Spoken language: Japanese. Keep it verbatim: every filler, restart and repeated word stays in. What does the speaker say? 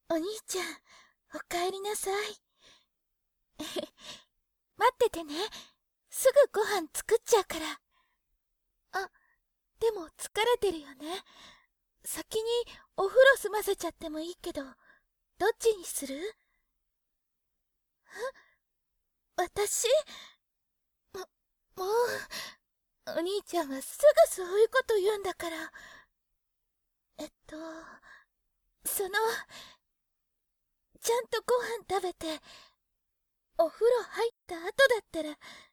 お兄ちゃん、おかえりなさい。待っててね。すぐご飯作っちゃうから。あ、でも疲れてるよね。先にお風呂済ませちゃってもいいけど、どっちにする？え？私？も、もう、お兄ちゃんはすぐそういうこと言うんだから。えっと、その、ちゃんとご飯食べて、お風呂入った後だったら